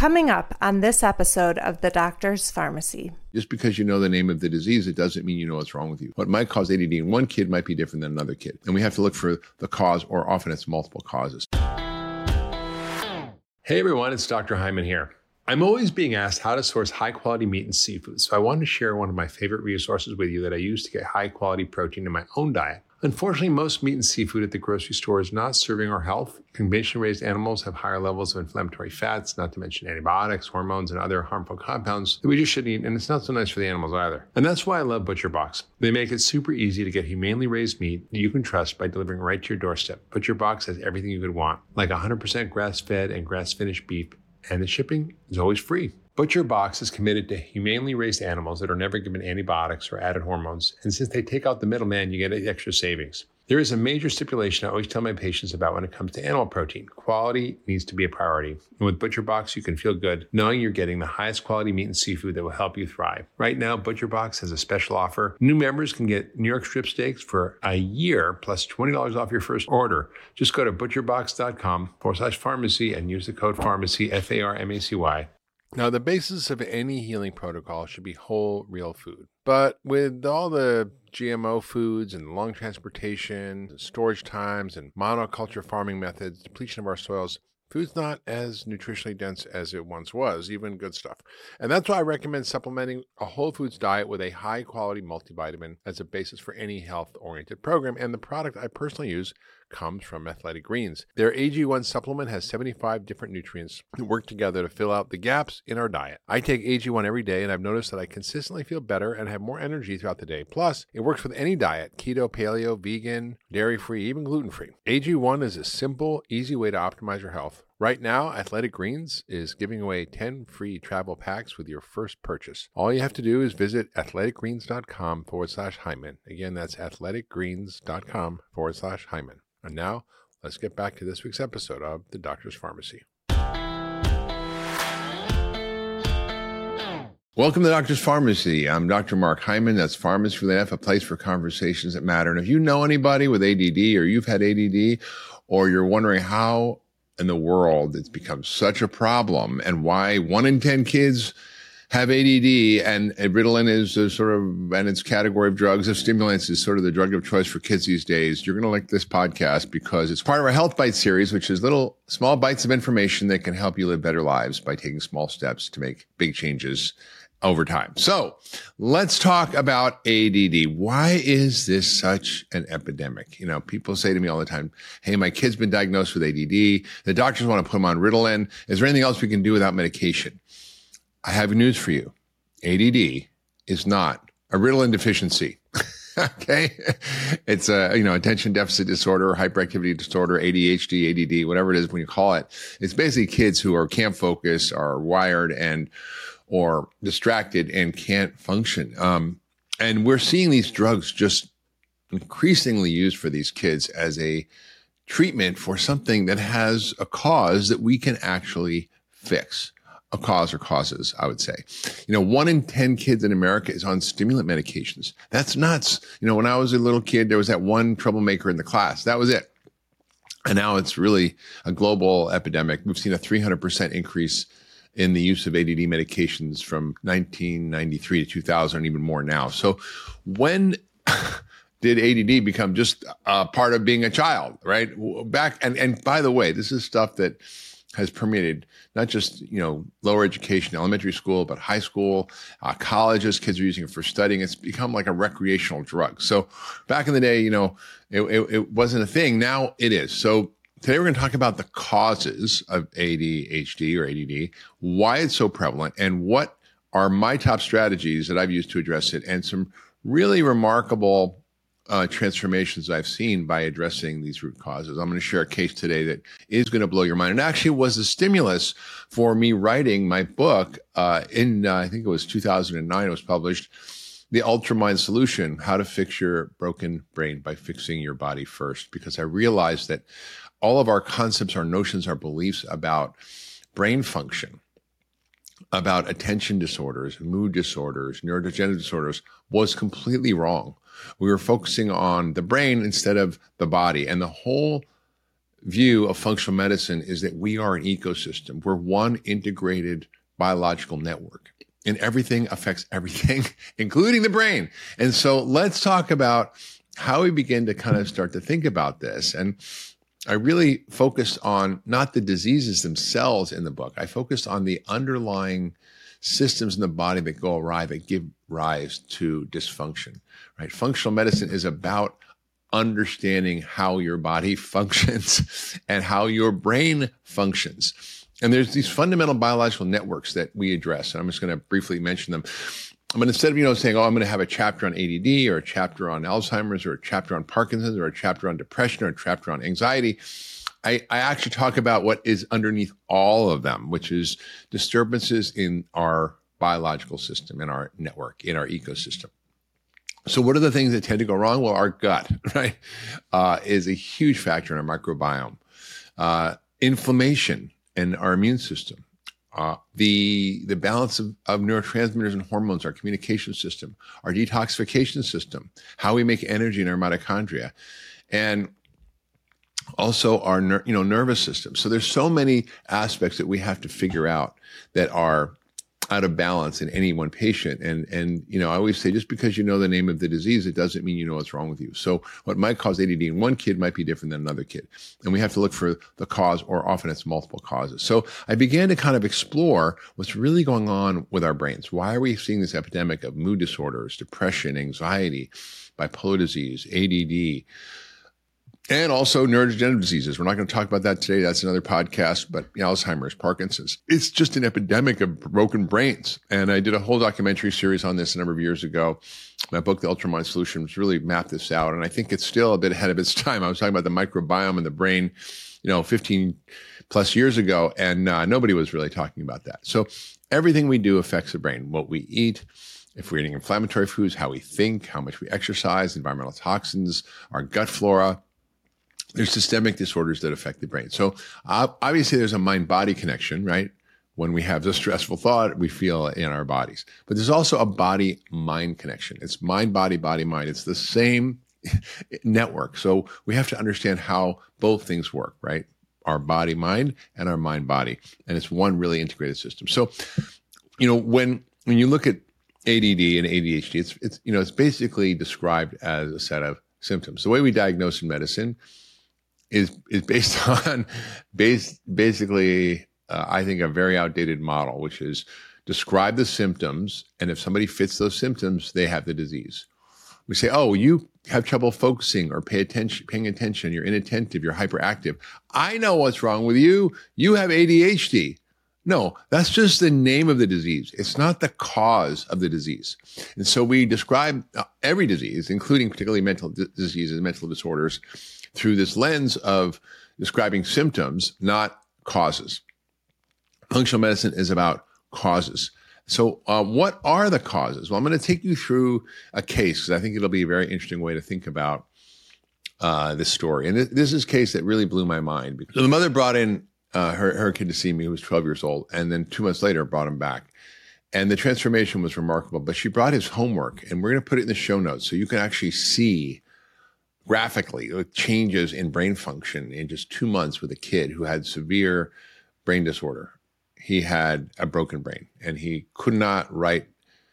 Coming up on this episode of The Doctor's Pharmacy. Just because you know the name of the disease, it doesn't mean you know what's wrong with you. What might cause ADD in one kid might be different than another kid. And we have to look for the cause, or often it's multiple causes. Hey everyone, it's Dr. Hyman here. I'm always being asked how to source high-quality meat and seafood, so I wanted to share one of my favorite resources with you that I use to get high-quality protein in my own diet. Unfortunately, most meat and seafood at the grocery store is not serving our health. Convention-raised animals have higher levels of inflammatory fats, not to mention antibiotics, hormones, and other harmful compounds that we just shouldn't eat, and it's not so nice for the animals either. And that's why I love ButcherBox. They make it super easy to get humanely raised meat that you can trust by delivering right to your doorstep. ButcherBox has everything you could want, like 100% grass-fed and grass-finished beef, and the shipping is always free. ButcherBox is committed to humanely raised animals that are never given antibiotics or added hormones, and since they take out the middleman, you get extra savings. There is a major stipulation I always tell my patients about when it comes to animal protein. Quality needs to be a priority. And with ButcherBox, you can feel good knowing you're getting the highest quality meat and seafood that will help you thrive. Right now, ButcherBox has a special offer. New members can get New York strip steaks for a year plus $20 off your first order. Just go to butcherbox.com/pharmacy and use the code pharmacy, F-A-R-M-A-C-Y. Now, the basis of any healing protocol should be whole, real food. But with all the GMO foods and long transportation, storage times, and monoculture farming methods, depletion of our soils, food's not as nutritionally dense as it once was, even good stuff. And that's why I recommend supplementing a whole foods diet with a high-quality multivitamin as a basis for any health-oriented program. And the product I personally use comes from Athletic Greens. Their AG1 supplement has 75 different nutrients that work together to fill out the gaps in our diet. I take AG1 every day, and I've noticed that I consistently feel better and have more energy throughout the day. Plus, it works with any diet: keto, paleo, vegan, dairy-free, even gluten-free. AG1 is a simple, easy way to optimize your health. Right now, Athletic Greens is giving away 10 free travel packs with your first purchase. All you have to do is visit athleticgreens.com/Hyman. Again, that's athleticgreens.com/Hyman. And now, let's get back to this week's episode of The Doctor's Pharmacy. Welcome to The Doctor's Pharmacy. I'm Dr. Mark Hyman. That's Pharmacy with an F, a place for conversations that matter. And if you know anybody with ADD, or you've had ADD, or you're wondering how in the world it's become such a problem and why 1 in 10 kids have ADD, and Ritalin is and its category of drugs, of stimulants, is sort of the drug of choice for kids these days, you're going to like this podcast because it's part of our Health Bite series, which is little small bites of information that can help you live better lives by taking small steps to make big changes over time. So let's talk about ADD. Why is this such an epidemic? You know, people say to me all the time, hey, my kid's been diagnosed with ADD. The doctors want to put him on Ritalin. Is there anything else we can do without medication? I have news for you. ADD is not a Ritalin deficiency. Okay. It's attention deficit disorder, hyperactivity disorder, ADHD, ADD, whatever it is when you call it. It's basically kids who can't focus, are wired or distracted and can't function. And we're seeing these drugs just increasingly used for these kids as a treatment for something that has a cause that we can actually fix. A cause or causes, I would say. 1 in 10 kids in America is on stimulant medications. That's nuts. When I was a little kid, there was that one troublemaker in the class. That was it. And now it's really a global epidemic. We've seen a 300% increase in the use of ADD medications from 1993 to 2000, and even more now. So when did ADD become just a part of being a child, right? And by the way, this is stuff that has permeated not just, lower education, elementary school, but high school, colleges. Kids are using it for studying. It's become like a recreational drug. So back in the day, it wasn't a thing. Now it is. So today we're going to talk about the causes of ADHD or ADD, why it's so prevalent, and what are my top strategies that I've used to address it, and some really remarkable transformations I've seen by addressing these root causes. I'm going to share a case today that is going to blow your mind. And actually was the stimulus for me writing my book in, I think it was 2009, it was published, The Ultramind Solution, How to Fix Your Broken Brain by Fixing Your Body First. Because I realized that all of our concepts, our notions, our beliefs about brain function, about attention disorders, mood disorders, neurodegenerative disorders was completely wrong. We were focusing on the brain instead of the body. And the whole view of functional medicine is that we are an ecosystem. We're one integrated biological network, and everything affects everything, including the brain. And so let's talk about how we begin to kind of start to think about this. And I really focused on not the diseases themselves in the book. I focused on the underlying systems in the body that go awry, that give rise to dysfunction, right? Functional medicine is about understanding how your body functions and how your brain functions. And there's these fundamental biological networks that we address. And I'm just going to briefly mention them. I'm going to, instead of, saying, I'm going to have a chapter on ADD or a chapter on Alzheimer's or a chapter on Parkinson's or a chapter on depression or a chapter on anxiety, I actually talk about what is underneath all of them, which is disturbances in our biological system, in our network, in our ecosystem. So what are the things that tend to go wrong? Well, our gut, right, is a huge factor in our microbiome. Inflammation in our immune system. The balance of neurotransmitters and hormones, our communication system, our detoxification system, how we make energy in our mitochondria, and also our nervous system. So there's so many aspects that we have to figure out that are out of balance in any one patient. And I always say, just because you know the name of the disease, it doesn't mean you know what's wrong with you. So what might cause ADD in one kid might be different than another kid. And we have to look for the cause, or often it's multiple causes. So I began to kind of explore what's really going on with our brains. Why are we seeing this epidemic of mood disorders, depression, anxiety, bipolar disease, ADD, and also neurodegenerative diseases? We're not going to talk about that today. That's another podcast, but Alzheimer's, Parkinson's. It's just an epidemic of broken brains. And I did a whole documentary series on this a number of years ago. My book, The Ultramind Solutions, really mapped this out. And I think it's still a bit ahead of its time. I was talking about the microbiome and the brain, 15 plus years ago, and nobody was really talking about that. So everything we do affects the brain. What we eat, if we're eating inflammatory foods, how we think, how much we exercise, environmental toxins, our gut flora. There's systemic disorders that affect the brain. So obviously there's a mind-body connection, right? When we have the stressful thought, we feel it in our bodies. But there's also a body-mind connection. It's mind, body, mind. It's the same network. So we have to understand how both things work, right? Our body-mind and our mind-body. And it's one really integrated system. So, when you look at ADD and ADHD, it's basically described as a set of symptoms. The way we diagnose in medicine is based on basically, I think, a very outdated model, which is describe the symptoms, and if somebody fits those symptoms, they have the disease. We say, you have trouble focusing or paying attention, you're inattentive, you're hyperactive. I know what's wrong with you. You have ADHD. No, that's just the name of the disease. It's not the cause of the disease. And so we describe every disease, including particularly mental diseases, mental disorders, through this lens of describing symptoms, not causes. Functional medicine is about causes. So what are the causes? Well, I'm going to take you through a case because I think it'll be a very interesting way to think about this story. And this is a case that really blew my mind. So the mother brought in her kid to see me, who was 12 years old, and then 2 months later brought him back. And the transformation was remarkable. But she brought his homework, and we're going to put it in the show notes so you can actually see graphically changes in brain function in just 2 months with a kid who had severe brain disorder. He had a broken brain, and he could not write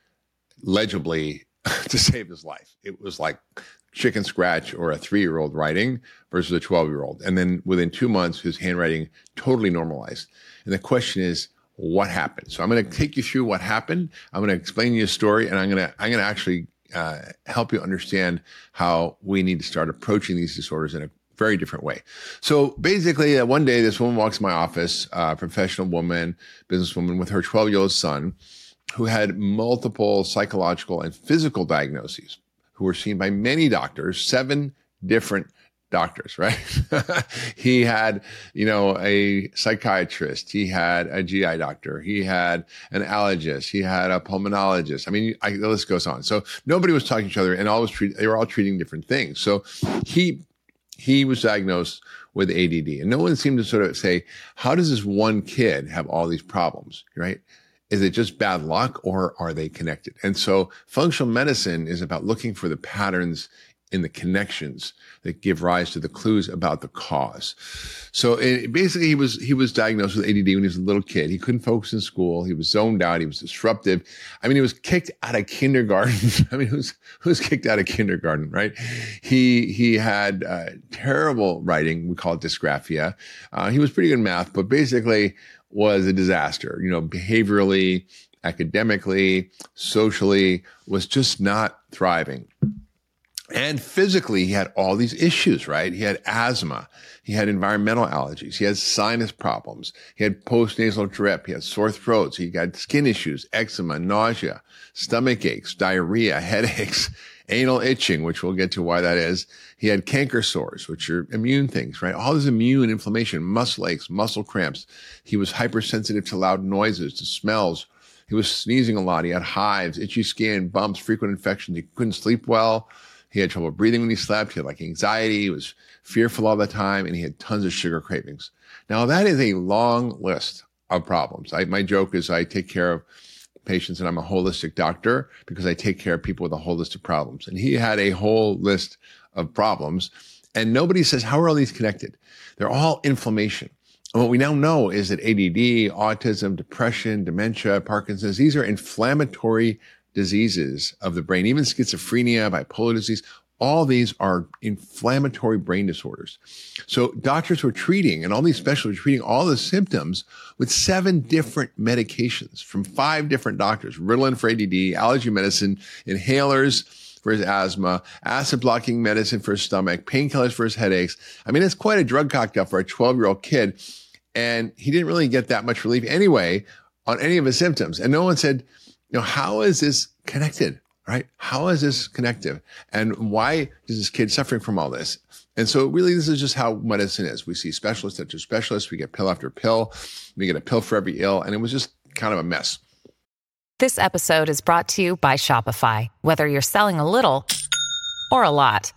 legibly to save his life. It was like chicken scratch or a 3-year-old writing versus a 12-year-old. And then within 2 months, his handwriting totally normalized. And the question is, what happened? So I'm going to take you through what happened. I'm going to explain you a story, and I'm going to actually help you understand how we need to start approaching these disorders in a very different way. So basically, one day, this woman walks in my office, a professional woman, businesswoman with her 12-year-old son, who had multiple psychological and physical diagnoses, who were seen by many doctors, 7 different doctors, right? He had, a psychiatrist. He had a GI doctor. He had an allergist. He had a pulmonologist. I mean, the list goes on. So nobody was talking to each other, and they were all treating different things. So he was diagnosed with ADD, and no one seemed to sort of say, how does this one kid have all these problems, right? Is it just bad luck, or are they connected? And so functional medicine is about looking for the patterns in the connections that give rise to the clues about the cause. So basically, he was diagnosed with ADD when he was a little kid. He couldn't focus in school. He was zoned out. He was disruptive. I mean, he was kicked out of kindergarten. I mean, who was kicked out of kindergarten, right? He had terrible writing. We call it dysgraphia. He was pretty good in math, but basically was a disaster. Behaviorally, academically, socially, was just not thriving. And physically, he had all these issues, right? He had asthma. He had environmental allergies. He had sinus problems. He had postnasal drip. He had sore throats. He got skin issues, eczema, nausea, stomach aches, diarrhea, headaches, anal itching, which we'll get to why that is. He had canker sores, which are immune things, right? All this immune inflammation, muscle aches, muscle cramps. He was hypersensitive to loud noises, to smells. He was sneezing a lot. He had hives, itchy skin, bumps, frequent infections. He couldn't sleep well. He had trouble breathing when he slept. He had anxiety. He was fearful all the time, and he had tons of sugar cravings. Now, that is a long list of problems. My joke is I take care of patients, and I'm a holistic doctor because I take care of people with a whole list of problems. And he had a whole list of problems, and nobody says, how are all these connected? They're all inflammation. And what we now know is that ADD, autism, depression, dementia, Parkinson's, these are inflammatory diseases of the brain, even schizophrenia, bipolar disease, all these are inflammatory brain disorders. So doctors were treating, and all these specialists were treating all the symptoms with 7 different medications from 5 different doctors: Ritalin for ADD, allergy medicine, inhalers for his asthma, acid blocking medicine for his stomach, painkillers for his headaches. I mean, it's quite a drug cocktail for a 12-year-old kid. And he didn't really get that much relief anyway on any of his symptoms. And no one said, how is this connected, right? How is this connected? And why is this kid suffering from all this? And so really, this is just how medicine is. We see specialists after specialists. We get pill after pill. We get a pill for every ill. And it was just kind of a mess. This episode is brought to you by Shopify. Whether you're selling a little or a lot,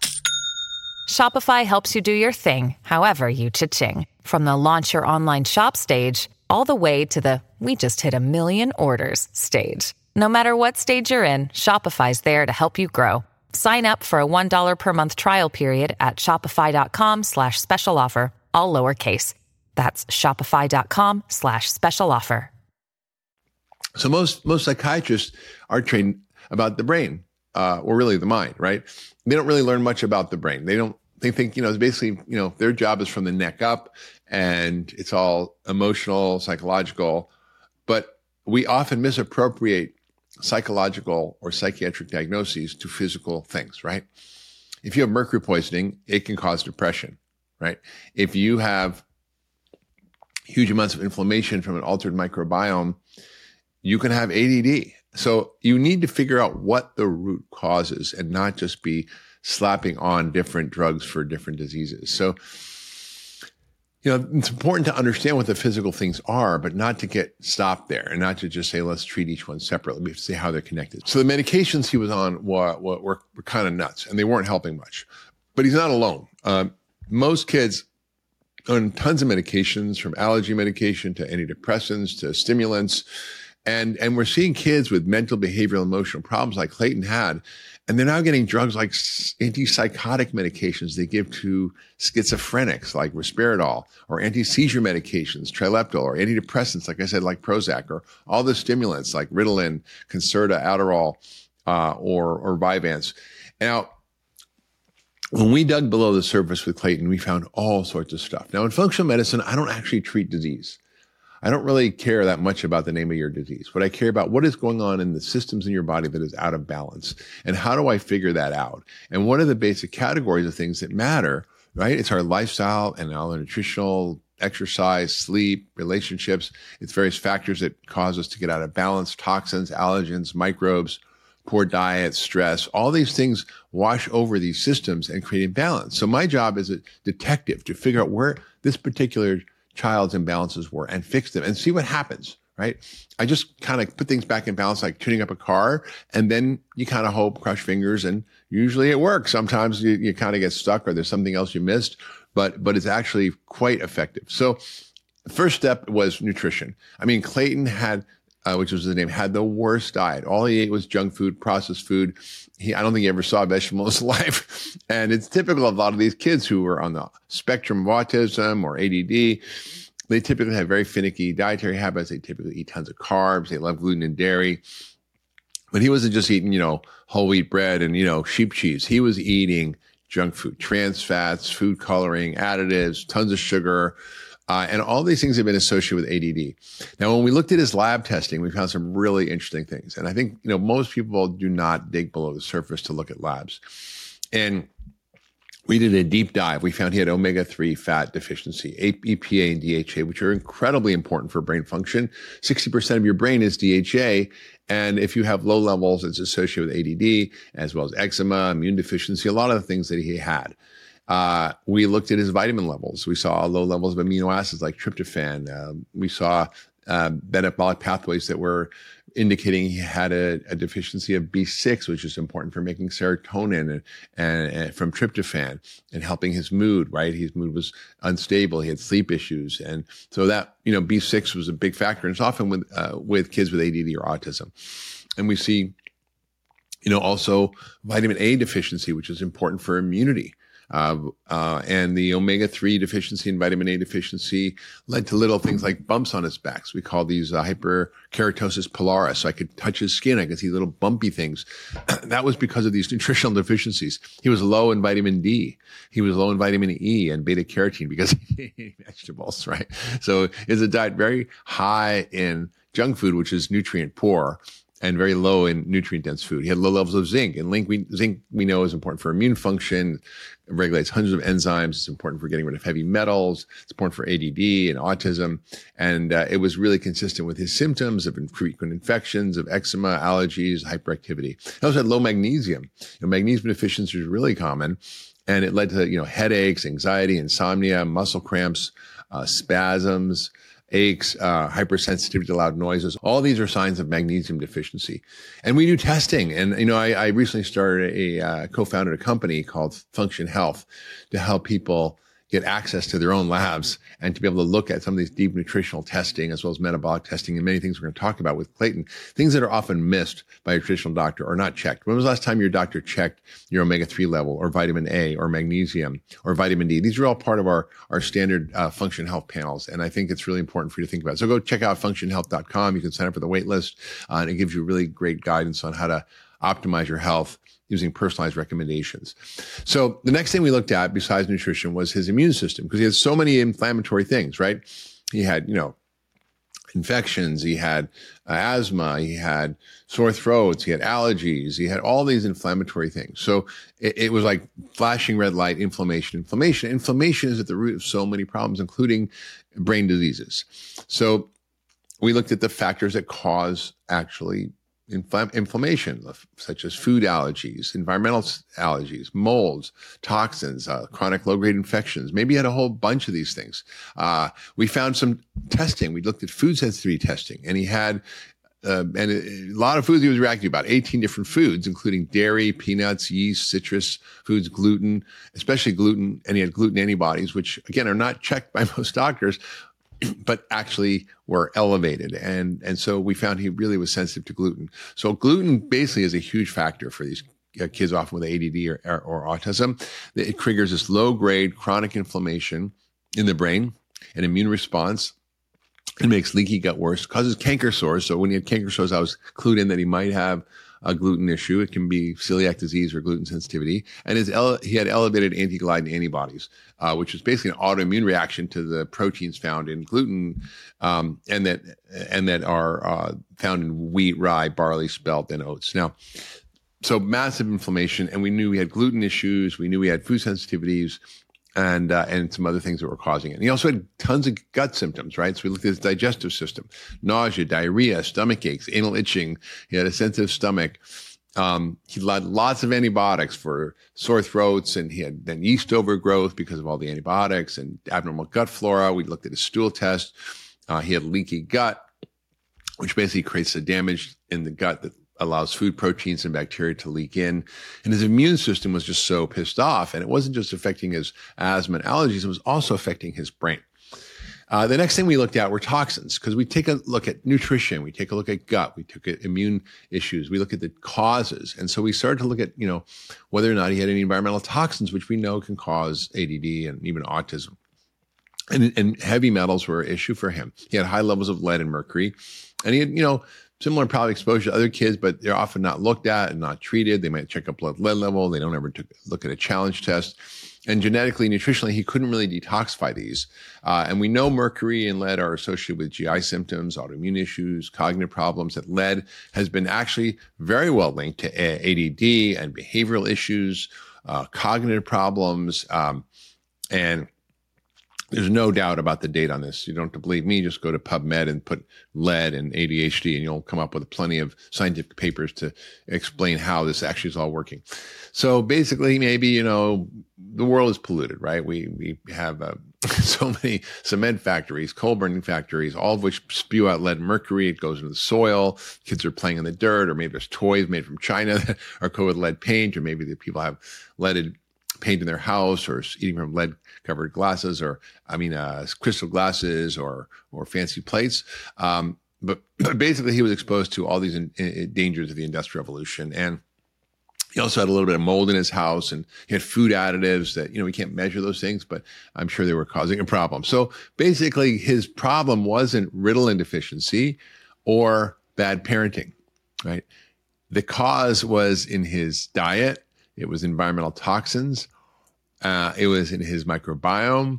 Shopify helps you do your thing, however you cha-ching. From the launch your online shop stage, all the way to the we just hit 1 million orders stage. No matter what stage you're in, Shopify's there to help you grow. Sign up for a $1 per month trial period at shopify.com/special offer, all lowercase. That's shopify.com/special offer. So most psychiatrists are trained about the brain, or really the mind, right? They don't really learn much about the brain. They think, it's basically, their job is from the neck up, and it's all emotional, psychological. But we often misappropriate psychological or psychiatric diagnoses to physical things, right? If you have mercury poisoning, it can cause depression, right? If you have huge amounts of inflammation from an altered microbiome, you can have ADD. So you need to figure out what the root cause is and not just be slapping on different drugs for different diseases. So, it's important to understand what the physical things are, but not to get stopped there and not to just say, let's treat each one separately. We have to see how they're connected. So the medications he was on were kind of nuts, and they weren't helping much. But he's not alone. Most kids on tons of medications, from allergy medication to antidepressants to stimulants. And we're seeing kids with mental, behavioral, emotional problems like Clayton had. And they're now getting drugs like antipsychotic medications they give to schizophrenics like Risperidol, or anti-seizure medications, Trileptal, or antidepressants, like I said, like Prozac, or all the stimulants like Ritalin, Concerta, Adderall, or Vyvanse. Now, when we dug below the surface with Clayton, we found all sorts of stuff. Now, in functional medicine, I don't actually treat disease. I don't really care that much about the name of your disease. What I care about, what is going on in the systems in your body that is out of balance, and how do I figure that out? And what are the basic categories of things that matter, right? It's our lifestyle and our nutritional, exercise, sleep, relationships. It's various factors that cause us to get out of balance: toxins, allergens, microbes, poor diet, stress. All these things wash over these systems and create imbalance. So my job as a detective to figure out where this particular child's imbalances were and fix them and see what happens, right? I just kind of put things back in balance, like tuning up a car, and then you kind of hope, cross fingers, and usually it works. Sometimes you kind of get stuck, or there's something else you missed, but it's actually quite effective. So the first step was nutrition. I mean, Clayton had which was his name, had the worst diet. All he ate was junk food, processed food. I don't think he ever saw a vegetable in his life. And it's typical of a lot of these kids who are on the spectrum of autism or ADD. They typically have very finicky dietary habits. They typically eat tons of carbs. They love gluten and dairy. But he wasn't just eating, whole wheat bread and, sheep cheese. He was eating junk food, trans fats, food coloring, additives, tons of sugar. And all these things have been associated with ADD. Now, when we looked at his lab testing, we found some really interesting things. And I think, most people do not dig below the surface to look at labs. And we did a deep dive. We found he had omega-3 fat deficiency, EPA and DHA, which are incredibly important for brain function. 60% of your brain is DHA. And if you have low levels, it's associated with ADD, as well as eczema, immune deficiency, a lot of the things that he had. We looked at his vitamin levels. We saw low levels of amino acids like tryptophan. We saw metabolic pathways that were indicating he had a deficiency of B6, which is important for making serotonin and from tryptophan and helping his mood, right? His mood was unstable. He had sleep issues. And so that, B6 was a big factor. And it's often with kids with ADD or autism. And we see, also vitamin A deficiency, which is important for immunity. And the omega-3 deficiency and vitamin A deficiency led to little things like bumps on his back. So we call these hyperkeratosis pilaris. So I could touch his skin. I could see little bumpy things. That was because of these nutritional deficiencies. He was low in vitamin D. He was low in vitamin E and beta carotene because he ate vegetables, right? So it's a diet very high in junk food, which is nutrient poor, and very low in nutrient-dense food. He had low levels of zinc. And zinc we know is important for immune function. It regulates hundreds of enzymes. It's important for getting rid of heavy metals. It's important for ADD and autism. And it was really consistent with his symptoms of frequent infections, of eczema, allergies, hyperactivity. He also had low magnesium. Magnesium deficiency is really common. And it led to headaches, anxiety, insomnia, muscle cramps, spasms, aches, hypersensitivity to loud noises. All these are signs of magnesium deficiency. And we do testing. And, I recently started co-founded a company called Function Health to help people get access to their own labs and to be able to look at some of these deep nutritional testing as well as metabolic testing and many things we're going to talk about with Clayton, things that are often missed by a traditional doctor or not checked. When was the last time your doctor checked your omega-3 level or vitamin A or magnesium or vitamin D? These are all part of our standard Function Health panels. And I think it's really important for you to think about. So go check out functionhealth.com. You can sign up for the wait list and it gives you really great guidance on how to optimize your health using personalized recommendations. So the next thing we looked at besides nutrition was his immune system because he had so many inflammatory things, right? He had, infections, he had asthma, he had sore throats, he had allergies, he had all these inflammatory things. So it was like flashing red light, inflammation. Inflammation is at the root of so many problems, including brain diseases. So we looked at the factors that cause actually inflammation, such as food allergies, environmental allergies, molds, toxins, chronic low-grade infections. Maybe you had a whole bunch of these things. We found some testing. We looked at food sensitivity testing, and he had and a lot of foods he was reacting to, about 18 different foods, including dairy, peanuts, yeast, citrus foods, gluten, especially gluten, and he had gluten antibodies, which, again, are not checked by most doctors, but actually were elevated. And so we found he really was sensitive to gluten. So gluten basically is a huge factor for these kids often with ADD or autism. It triggers this low-grade chronic inflammation in the brain, an immune response. It makes leaky gut worse, causes canker sores. So when he had canker sores, I was clued in that he might have a gluten issue. It can be celiac disease or gluten sensitivity. And he had elevated anti-gliadin antibodies, which is basically an autoimmune reaction to the proteins found in gluten, and that are found in wheat, rye, barley, spelt, and oats. Now, so massive inflammation, and we knew we had gluten issues. We knew we had food sensitivities, and some other things that were causing it. And he also had tons of gut symptoms, right? So we looked at his digestive system, nausea, diarrhea, stomach aches, anal itching. He had a sensitive stomach. He had lots of antibiotics for sore throats, and he had then yeast overgrowth because of all the antibiotics and abnormal gut flora. We looked at his stool test. He had leaky gut, which basically creates the damage in the gut that allows food proteins and bacteria to leak in. And his immune system was just so pissed off. And it wasn't just affecting his asthma and allergies, it was also affecting his brain. The next thing we looked at were toxins, because we take a look at nutrition, we take a look at gut, we took at immune issues, we look at the causes. And so we started to look at, whether or not he had any environmental toxins, which we know can cause ADD and even autism. And heavy metals were an issue for him. He had high levels of lead and mercury, and he had, similar probably exposure to other kids, but they're often not looked at and not treated. They might check up lead level. They don't ever look at a challenge test. And genetically, nutritionally, he couldn't really detoxify these. And we know mercury and lead are associated with GI symptoms, autoimmune issues, cognitive problems. That lead has been actually very well linked to ADD and behavioral issues, cognitive problems, and there's no doubt about the date on this. You don't have to believe me. Just go to PubMed and put lead and ADHD, and you'll come up with plenty of scientific papers to explain how this actually is all working. So basically, maybe, the world is polluted, right? We have so many cement factories, coal burning factories, all of which spew out lead and mercury. It goes into the soil. Kids are playing in the dirt, or maybe there's toys made from China that are coated with lead paint, or maybe the people have leaded paint in their house, or eating from lead covered glasses, or crystal glasses, or fancy plates. But basically he was exposed to all these dangers of the Industrial Revolution. And he also had a little bit of mold in his house, and he had food additives that, we can't measure those things, but I'm sure they were causing a problem. So basically his problem wasn't Ritalin deficiency or bad parenting, right? The cause was in his diet. It was environmental toxins. It was in his microbiome.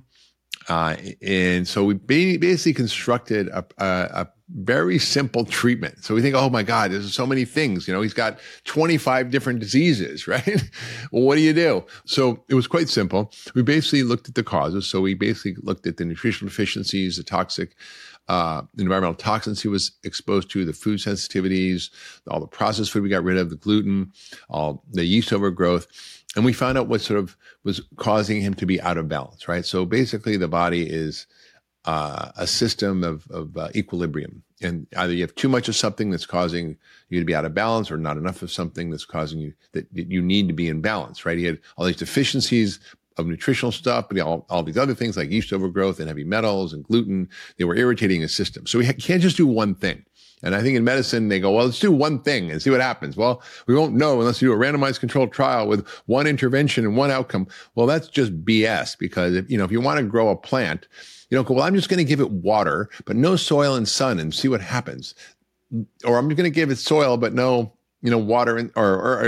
And so we basically constructed a very simple treatment. So we think, oh my God, there's so many things. He's got 25 different diseases, right? Well, what do you do? So it was quite simple. We basically looked at the causes. So we basically looked at the nutritional deficiencies, the toxic environmental toxins he was exposed to, the food sensitivities, all the processed food we got rid of, the gluten, all the yeast overgrowth. And we found out what sort of was causing him to be out of balance, right? So basically the body is a system of equilibrium. And either you have too much of something that's causing you to be out of balance, or not enough of something that's causing you that you need to be in balance, right? He had all these deficiencies of nutritional stuff, but all these other things like yeast overgrowth and heavy metals and gluten, they were irritating his system. So we can't just do one thing. And I think in medicine, they go, well, let's do one thing and see what happens. Well, we won't know unless you do a randomized controlled trial with one intervention and one outcome. Well, that's just BS, because if you want to grow a plant, you don't go, well, I'm just going to give it water, but no soil and sun and see what happens. Or I'm going to give it soil, but no, water or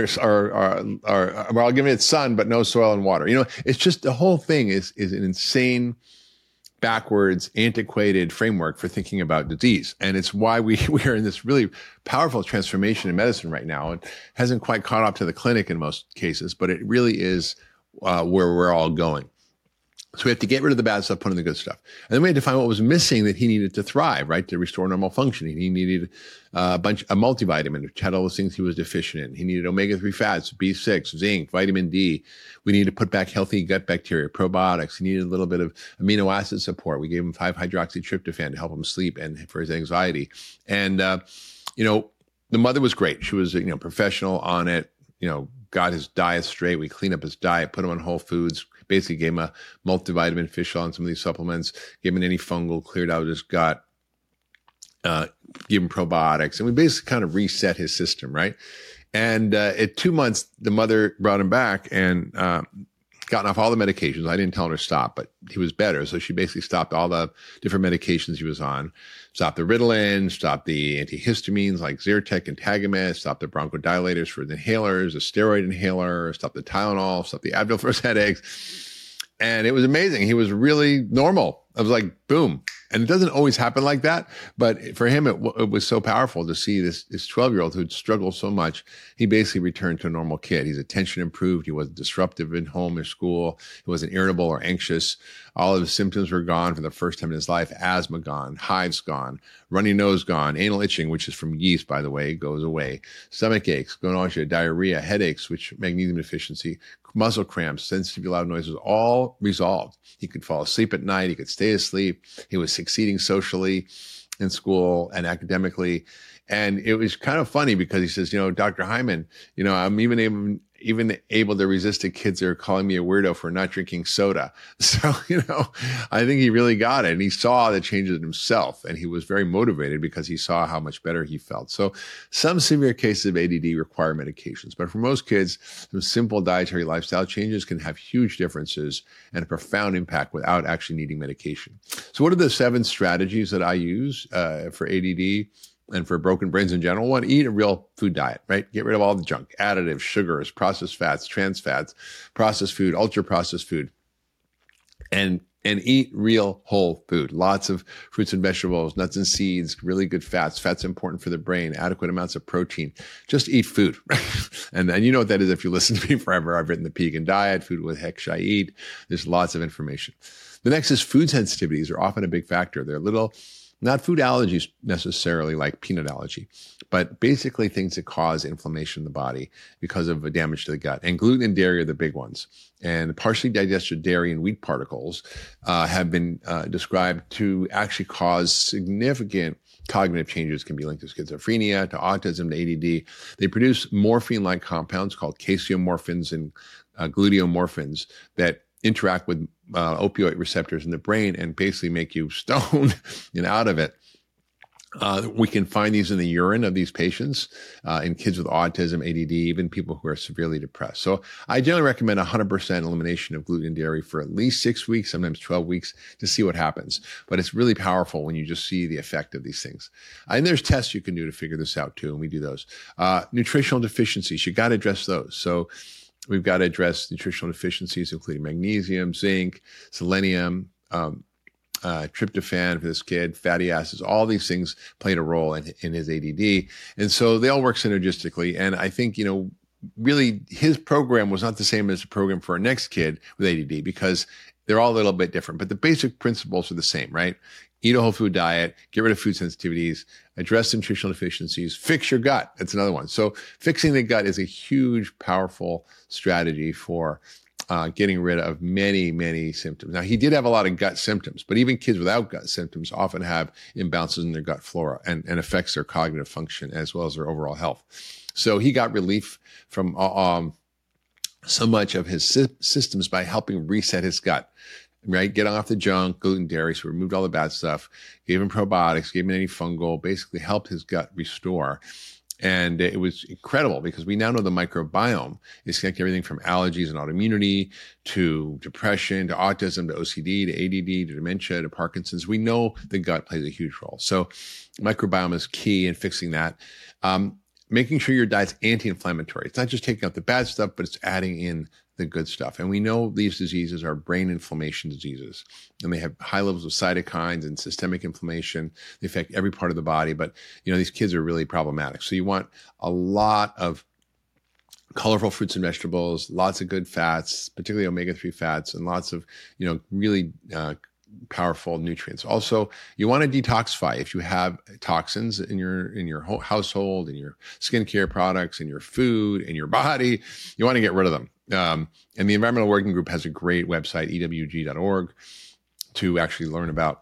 I'll give it sun, but no soil and water. It's just, the whole thing is an insane, backwards, antiquated framework for thinking about disease. And it's why we are in this really powerful transformation in medicine right now. It hasn't quite caught up to the clinic in most cases, but it really is where we're all going. So we have to get rid of the bad stuff, put in the good stuff. And then we had to find what was missing that he needed to thrive, right? To restore normal functioning. He needed a multivitamin, which had all those things he was deficient in. He needed omega-3 fats, B6, zinc, vitamin D. We needed to put back healthy gut bacteria, probiotics. He needed a little bit of amino acid support. We gave him 5-hydroxytryptophan to help him sleep and for his anxiety. And, the mother was great. She was, professional on it, got his diet straight. We cleaned up his diet, put him on whole foods, basically gave him a multivitamin, fish oil, and some of these supplements, gave him an antifungal, cleared out his gut, gave him probiotics. And we basically kind of reset his system, right? And at 2 months, the mother brought him back and gotten off all the medications. I didn't tell her to stop, but he was better. So she basically stopped all the different medications he was on, stopped the Ritalin, stopped the antihistamines like Zyrtec and Tagamet, stopped the bronchodilators for the inhalers, a steroid inhaler, stopped the Tylenol, stopped the Advil for his headaches. And it was amazing. He was really normal. I was like, boom. And it doesn't always happen like that. But for him, it was so powerful to see this 12-year-old who'd struggled so much. He basically returned to a normal kid. His attention improved. He wasn't disruptive in home or school. He wasn't irritable or anxious. All of his symptoms were gone for the first time in his life. Asthma gone, hives gone, runny nose gone, anal itching, which is from yeast, by the way, goes away. Stomach aches, nausea, diarrhea, headaches, which magnesium deficiency, muscle cramps, sensitive to loud noises, all resolved. He could fall asleep at night. He could stay asleep. He was succeeding socially in school and academically. And it was kind of funny because he says, Dr. Hyman, I'm even even able to resist the kids that are calling me a weirdo for not drinking soda. So, I think he really got it. And he saw the changes in himself, and he was very motivated because he saw how much better he felt. So some severe cases of ADD require medications, but for most kids, some simple dietary lifestyle changes can have huge differences and a profound impact without actually needing medication. So what are the 7 strategies that I use for ADD? And for broken brains in general? One, eat a real food diet, right? Get rid of all the junk, additives, sugars, processed fats, trans fats, processed food, ultra processed food, and eat real whole food. Lots of fruits and vegetables, nuts and seeds, really good fats. Fats important for the brain, adequate amounts of protein. Just eat food. And you know what that is if you listen to me forever. I've written the Vegan Diet, Food What the Heck Should I Eat? There's lots of information. The next is food sensitivities are often a big factor. They're not food allergies necessarily like peanut allergy, but basically things that cause inflammation in the body because of a damage to the gut. And gluten and dairy are the big ones. And partially digested dairy and wheat particles have been described to actually cause significant cognitive changes. Can be linked to schizophrenia, to autism, to ADD. They produce morphine-like compounds called casomorphins and gluteomorphins that interact with opioid receptors in the brain and basically make you stoned and out of it. We can find these in the urine of these patients, in kids with autism, ADD, even people who are severely depressed. So I generally recommend 100% elimination of gluten and dairy for at least 6 weeks, sometimes 12 weeks, to see what happens. But it's really powerful when you just see the effect of these things. And there's tests you can do to figure this out too, and we do those. Nutritional deficiencies, you got to address those. So we've got to address nutritional deficiencies, including magnesium, zinc, selenium, tryptophan for this kid, fatty acids. All these things played a role in his ADD. And so they all work synergistically. And I think, really his program was not the same as the program for our next kid with ADD because they're all a little bit different. But the basic principles are the same, right? Eat a whole food diet, get rid of food sensitivities, address nutritional deficiencies, fix your gut. That's another one. So fixing the gut is a huge, powerful strategy for getting rid of many, many symptoms. Now, he did have a lot of gut symptoms, but even kids without gut symptoms often have imbalances in their gut flora and affects their cognitive function as well as their overall health. So he got relief from so much of his systems by helping reset his gut. Right? Get off the junk, gluten, dairy. So we removed all the bad stuff, gave him probiotics, gave him antifungal, basically helped his gut restore. And it was incredible because we now know the microbiome is connected to everything from allergies and autoimmunity to depression, to autism, to OCD, to ADD, to dementia, to Parkinson's. We know the gut plays a huge role. So microbiome is key in fixing that. Making sure your diet's anti-inflammatory. It's not just taking out the bad stuff, but it's adding in the good stuff. And we know these diseases are brain inflammation diseases, and they have high levels of cytokines and systemic inflammation. They affect every part of the body, but these kids are really problematic. So you want a lot of colorful fruits and vegetables, lots of good fats, particularly omega-3 fats, and lots of, really powerful nutrients. Also, you want to detoxify. If you have toxins in your household, in your skincare products, in your food, in your body, you want to get rid of them. And the Environmental Working Group has a great website, ewg.org, to actually learn about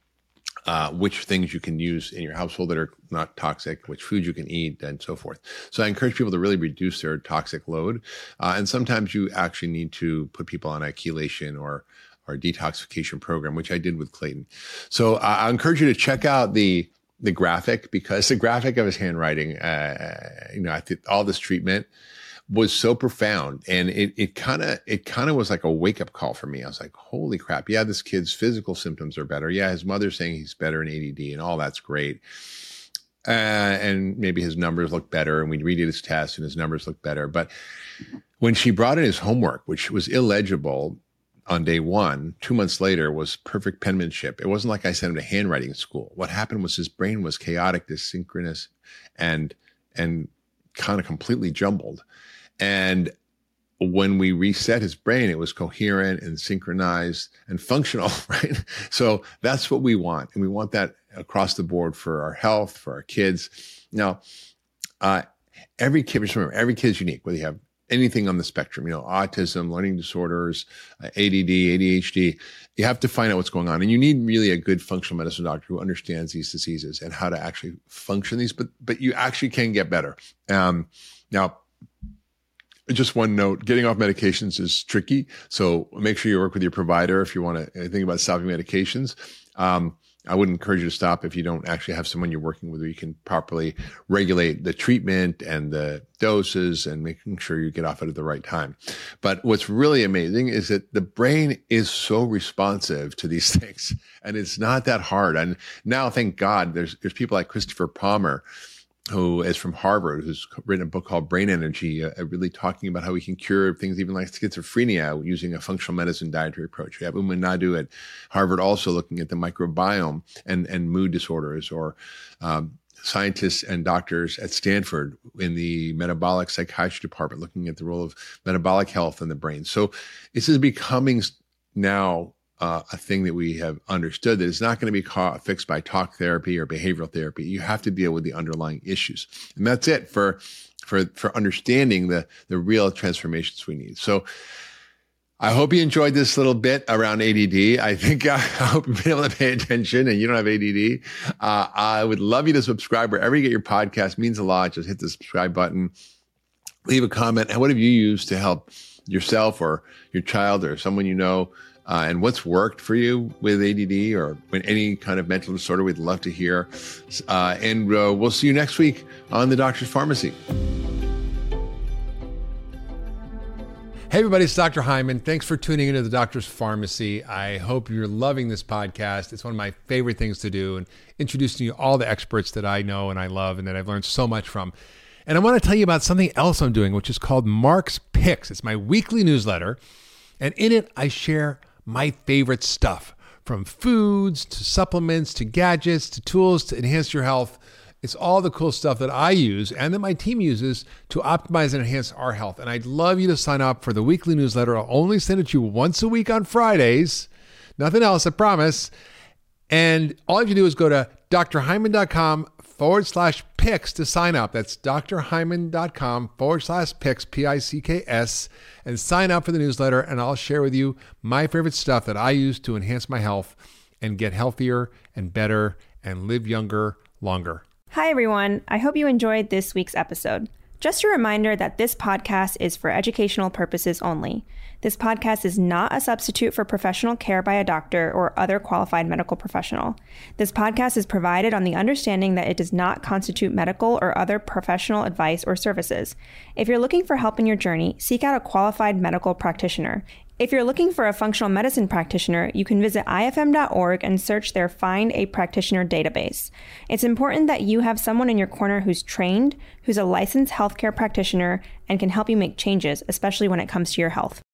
which things you can use in your household that are not toxic, which food you can eat, and so forth. So I encourage people to really reduce their toxic load. And sometimes you actually need to put people on a chelation or detoxification program, which I did with Clayton. So I encourage you to check out the graphic, because the graphic of his handwriting, I think all this treatment was so profound, and it kind of was like a wake up call for me. I was like, holy crap. Yeah, this kid's physical symptoms are better. Yeah, his mother's saying he's better in ADD, and all that's great. And maybe his numbers look better, and we redid his test and his numbers look better. But when she brought in his homework, which was illegible on day 1, 2 months later was perfect penmanship. It wasn't like I sent him to handwriting school. What happened was his brain was chaotic, dysynchronous, and kind of completely jumbled. And when we reset his brain, it was coherent and synchronized and functional, right? So that's what we want. And we want that across the board for our health, for our kids. Now, every kid, just remember, every kid is unique, whether you have anything on the spectrum, autism, learning disorders, ADD, ADHD, you have to find out what's going on. And you need really a good functional medicine doctor who understands these diseases and how to actually function these, but you actually can get better. Now, Just one note, getting off medications is tricky. So make sure you work with your provider if you want to think about stopping medications. I wouldn't encourage you to stop if you don't actually have someone you're working with where you can properly regulate the treatment and the doses and making sure you get off it at the right time. But what's really amazing is that the brain is so responsive to these things, and it's not that hard. And now, thank God, there's people like Christopher Palmer, who is from Harvard, who's written a book called Brain Energy, really talking about how we can cure things even like schizophrenia using a functional medicine dietary approach. We have Uma Nadu at Harvard also looking at the microbiome and mood disorders, or scientists and doctors at Stanford in the metabolic psychiatry department looking at the role of metabolic health in the brain. So this is becoming now a thing that we have understood, that it's not going to be fixed by talk therapy or behavioral therapy. You have to deal with the underlying issues. And that's it for understanding the real transformations we need. So I hope you enjoyed this little bit around ADD. I hope you've been able to pay attention and you don't have ADD. I would love you to subscribe wherever you get your podcast. It means a lot. Just hit the subscribe button, leave a comment. And what have you used to help yourself or your child or someone you know? And what's worked for you with ADD or any kind of mental disorder? We'd love to hear. And we'll see you next week on The Doctor's Pharmacy. Hey everybody, it's Dr. Hyman. Thanks for tuning into The Doctor's Pharmacy. I hope you're loving this podcast. It's one of my favorite things to do, and introducing you all the experts that I know and I love and that I've learned so much from. And I want to tell you about something else I'm doing, which is called Mark's Picks. It's my weekly newsletter, and in it I share my favorite stuff, from foods to supplements to gadgets to tools to enhance your health. It's all the cool stuff that I use and that my team uses to optimize and enhance our health. And I'd love you to sign up for the weekly newsletter. I'll only send it to you once a week on Fridays. Nothing else, I promise. And all you have to do is go to drhyman.com/picks to sign up. That's drhyman.com/picks, P-I-C-K-S, and sign up for the newsletter. And I'll share with you my favorite stuff that I use to enhance my health and get healthier and better and live younger, longer. Hi, everyone. I hope you enjoyed this week's episode. Just a reminder that this podcast is for educational purposes only. This podcast is not a substitute for professional care by a doctor or other qualified medical professional. This podcast is provided on the understanding that it does not constitute medical or other professional advice or services. If you're looking for help in your journey, seek out a qualified medical practitioner. If you're looking for a functional medicine practitioner, you can visit ifm.org and search their Find a Practitioner database. It's important that you have someone in your corner who's trained, who's a licensed healthcare practitioner, and can help you make changes, especially when it comes to your health.